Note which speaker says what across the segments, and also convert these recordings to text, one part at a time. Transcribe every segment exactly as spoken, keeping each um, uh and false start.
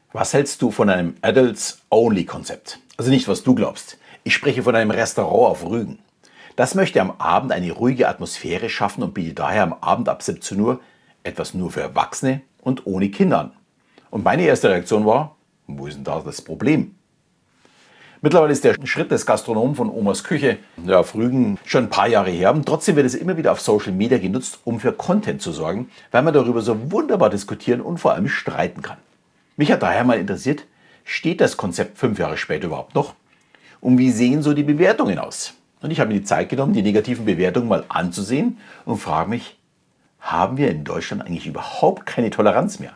Speaker 1: Was hältst du von einem Adults-Only-Konzept? Also nicht, was du glaubst. Ich spreche von einem Restaurant auf Rügen. Das möchte am Abend eine ruhige Atmosphäre schaffen und bietet daher am Abend ab siebzehn Uhr etwas nur für Erwachsene und ohne Kinder an. Und meine erste Reaktion war, wo ist denn da das Problem? Mittlerweile ist der Schritt des Gastronomen von Omas Küche ja, auf Rügen schon ein paar Jahre her. Und trotzdem wird es immer wieder auf Social Media genutzt, um für Content zu sorgen, weil man darüber so wunderbar diskutieren und vor allem streiten kann. Mich hat daher mal interessiert, steht das Konzept fünf Jahre später überhaupt noch? Und wie sehen so die Bewertungen aus? Und ich habe mir die Zeit genommen, die negativen Bewertungen mal anzusehen und frage mich, haben wir in Deutschland eigentlich überhaupt keine Toleranz mehr?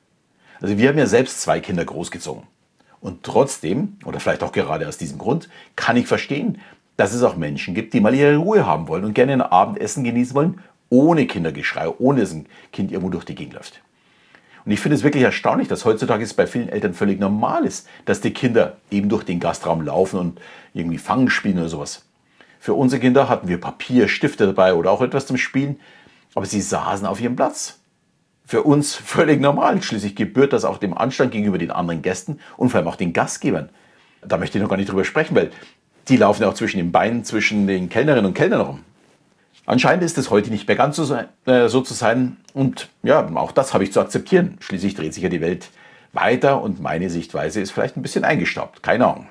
Speaker 1: Also wir haben ja selbst zwei Kinder großgezogen. Und trotzdem, oder vielleicht auch gerade aus diesem Grund, kann ich verstehen, dass es auch Menschen gibt, die mal ihre Ruhe haben wollen und gerne ein Abendessen genießen wollen, ohne Kindergeschrei, ohne dass ein Kind irgendwo durch die Gegend läuft. Und ich finde es wirklich erstaunlich, dass heutzutage es bei vielen Eltern völlig normal ist, dass die Kinder eben durch den Gastraum laufen und irgendwie Fangen spielen oder sowas. Für unsere Kinder hatten wir Papier, Stifte dabei oder auch etwas zum Spielen, aber sie saßen auf ihrem Platz. Für uns völlig normal. Schließlich gebührt das auch dem Anstand gegenüber den anderen Gästen und vor allem auch den Gastgebern. Da möchte ich noch gar nicht drüber sprechen, weil die laufen ja auch zwischen den Beinen, zwischen den Kellnerinnen und Kellnern rum. Anscheinend ist es heute nicht mehr ganz so, sein, äh, so zu sein und ja, auch das habe ich zu akzeptieren. Schließlich dreht sich ja die Welt weiter und meine Sichtweise ist vielleicht ein bisschen eingestaubt. Keine Ahnung.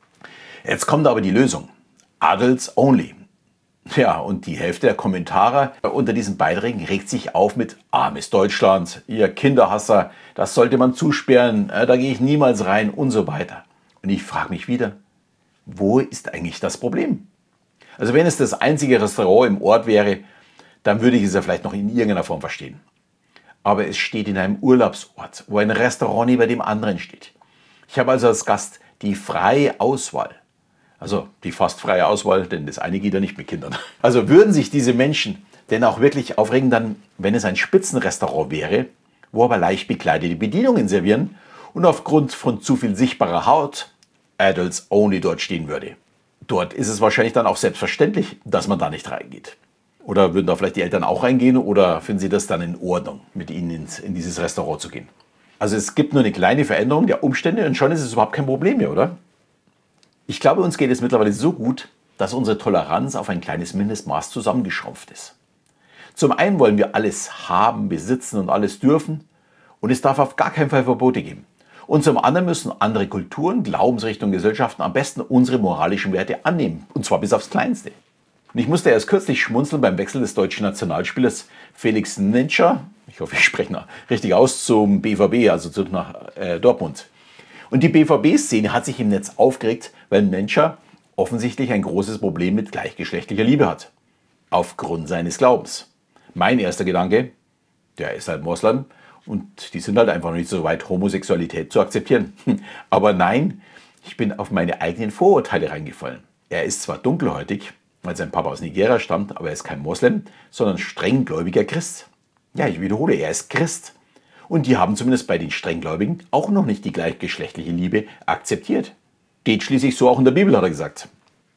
Speaker 1: Jetzt kommt aber die Lösung. Adults only. Ja, und die Hälfte der Kommentare unter diesen Beiträgen regt sich auf mit armes Deutschland, ihr Kinderhasser, das sollte man zusperren, da gehe ich niemals rein und so weiter. Und ich frage mich wieder, wo ist eigentlich das Problem? Also wenn es das einzige Restaurant im Ort wäre, dann würde ich es ja vielleicht noch in irgendeiner Form verstehen. Aber es steht in einem Urlaubsort, wo ein Restaurant neben dem anderen steht. Ich habe also als Gast die freie Auswahl. Also die fast freie Auswahl, denn das eine geht ja nicht mit Kindern. Also würden sich diese Menschen denn auch wirklich aufregen, dann, wenn es ein Spitzenrestaurant wäre, wo aber leicht bekleidete Bedienungen servieren und aufgrund von zu viel sichtbarer Haut Adults only dort stehen würde. Dort ist es wahrscheinlich dann auch selbstverständlich, dass man da nicht reingeht. Oder würden da vielleicht die Eltern auch reingehen oder finden sie das dann in Ordnung, mit ihnen ins, in dieses Restaurant zu gehen? Also es gibt nur eine kleine Veränderung der Umstände und schon ist es überhaupt kein Problem mehr, oder? Ich glaube, uns geht es mittlerweile so gut, dass unsere Toleranz auf ein kleines Mindestmaß zusammengeschrumpft ist. Zum einen wollen wir alles haben, besitzen und alles dürfen und es darf auf gar keinen Fall Verbote geben. Und zum anderen müssen andere Kulturen, Glaubensrichtungen, Gesellschaften am besten unsere moralischen Werte annehmen. Und zwar bis aufs Kleinste. Und ich musste erst kürzlich schmunzeln beim Wechsel des deutschen Nationalspielers Felix Netscher, ich hoffe, ich spreche noch richtig aus, zum B V B, also nach äh, Dortmund. Und die B V B-Szene hat sich im Netz aufgeregt, weil Netscher offensichtlich ein großes Problem mit gleichgeschlechtlicher Liebe hat. Aufgrund seines Glaubens. Mein erster Gedanke, der ist halt Moslem. Und die sind halt einfach noch nicht so weit, Homosexualität zu akzeptieren. Aber nein, ich bin auf meine eigenen Vorurteile reingefallen. Er ist zwar dunkelhäutig, weil sein Papa aus Nigeria stammt, aber er ist kein Moslem, sondern strenggläubiger Christ. Ja, ich wiederhole, er ist Christ. Und die haben zumindest bei den Strenggläubigen auch noch nicht die gleichgeschlechtliche Liebe akzeptiert. Geht schließlich so auch in der Bibel, hat er gesagt.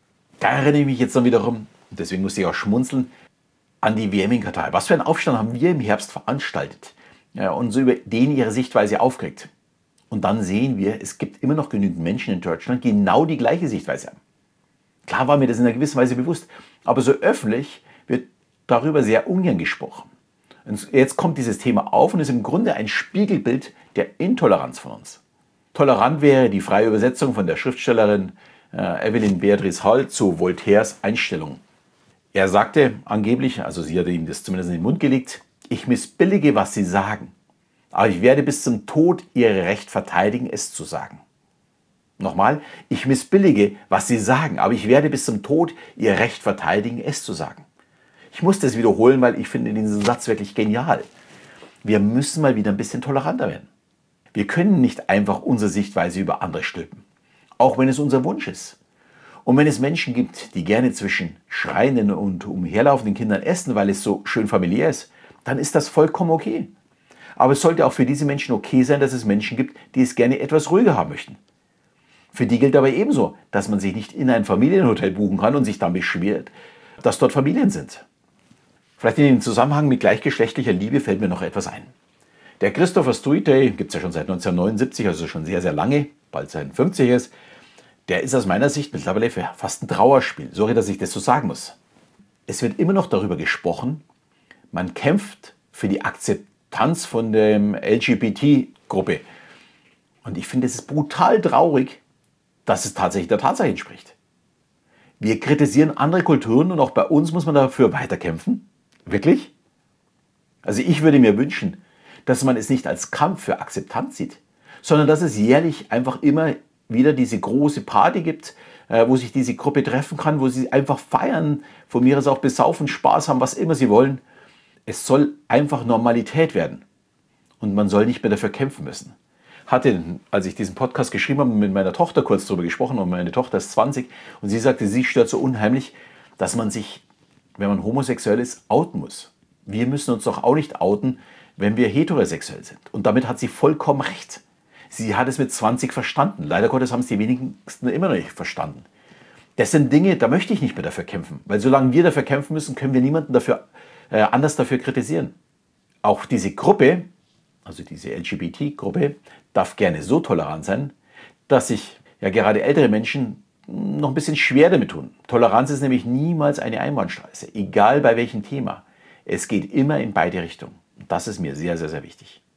Speaker 1: Da erinnere ich mich jetzt dann wiederum, und deswegen musste ich auch schmunzeln, an die W M in Katar. Was für einen Aufstand haben wir im Herbst veranstaltet? Ja, und so über den ihre Sichtweise aufkriegt. Und dann sehen wir, es gibt immer noch genügend Menschen in Deutschland, die genau die gleiche Sichtweise haben. Klar war mir das in einer gewissen Weise bewusst, aber so öffentlich wird darüber sehr ungern gesprochen. Und jetzt kommt dieses Thema auf und ist im Grunde ein Spiegelbild der Intoleranz von uns. Tolerant wäre die freie Übersetzung von der Schriftstellerin äh, Evelyn Beatrice Hall zu Voltaires Einstellung. Er sagte angeblich, also sie hat ihm das zumindest in den Mund gelegt, ich missbillige, was Sie sagen, aber ich werde bis zum Tod Ihr Recht verteidigen, es zu sagen. Nochmal, ich missbillige, was Sie sagen, aber ich werde bis zum Tod Ihr Recht verteidigen, es zu sagen. Ich muss das wiederholen, weil ich finde diesen Satz wirklich genial. Wir müssen mal wieder ein bisschen toleranter werden. Wir können nicht einfach unsere Sichtweise über andere stülpen, auch wenn es unser Wunsch ist. Und wenn es Menschen gibt, die gerne zwischen schreienden und umherlaufenden Kindern essen, weil es so schön familiär ist, dann ist das vollkommen okay. Aber es sollte auch für diese Menschen okay sein, dass es Menschen gibt, die es gerne etwas ruhiger haben möchten. Für die gilt aber ebenso, dass man sich nicht in ein Familienhotel buchen kann und sich dann beschwert, dass dort Familien sind. Vielleicht in dem Zusammenhang mit gleichgeschlechtlicher Liebe fällt mir noch etwas ein. Der Christopher Struite, gibt es ja schon seit neunzehnhundertneunundsiebzig, also schon sehr, sehr lange, bald seit fünfzig ist, der ist aus meiner Sicht mittlerweile fast ein Trauerspiel. Sorry, dass ich das so sagen muss. Es wird immer noch darüber gesprochen, man kämpft für die Akzeptanz von der L G B T-Gruppe. Und ich finde, es ist brutal traurig, dass es tatsächlich der Tatsache entspricht. Wir kritisieren andere Kulturen und auch bei uns muss man dafür weiterkämpfen. Wirklich? Also ich würde mir wünschen, dass man es nicht als Kampf für Akzeptanz sieht, sondern dass es jährlich einfach immer wieder diese große Party gibt, wo sich diese Gruppe treffen kann, wo sie einfach feiern, von mir aus auch besaufen, Spaß haben, was immer sie wollen. Es soll einfach Normalität werden und man soll nicht mehr dafür kämpfen müssen. Hatte, als ich diesen Podcast geschrieben habe, mit meiner Tochter kurz darüber gesprochen und meine Tochter ist zwanzig und sie sagte, sie stört so unheimlich, dass man sich, wenn man homosexuell ist, outen muss. Wir müssen uns doch auch nicht outen, wenn wir heterosexuell sind. Und damit hat sie vollkommen recht. Sie hat es mit zwanzig verstanden. Leider Gottes haben es die wenigsten immer noch nicht verstanden. Das sind Dinge, da möchte ich nicht mehr dafür kämpfen. Weil solange wir dafür kämpfen müssen, können wir niemanden dafür, äh, anders dafür kritisieren. Auch diese Gruppe, also diese L G B T-Gruppe, darf gerne so tolerant sein, dass sich ja gerade ältere Menschen noch ein bisschen schwer damit tun. Toleranz ist nämlich niemals eine Einbahnstraße, egal bei welchem Thema. Es geht immer in beide Richtungen. Das ist mir sehr, sehr, sehr wichtig.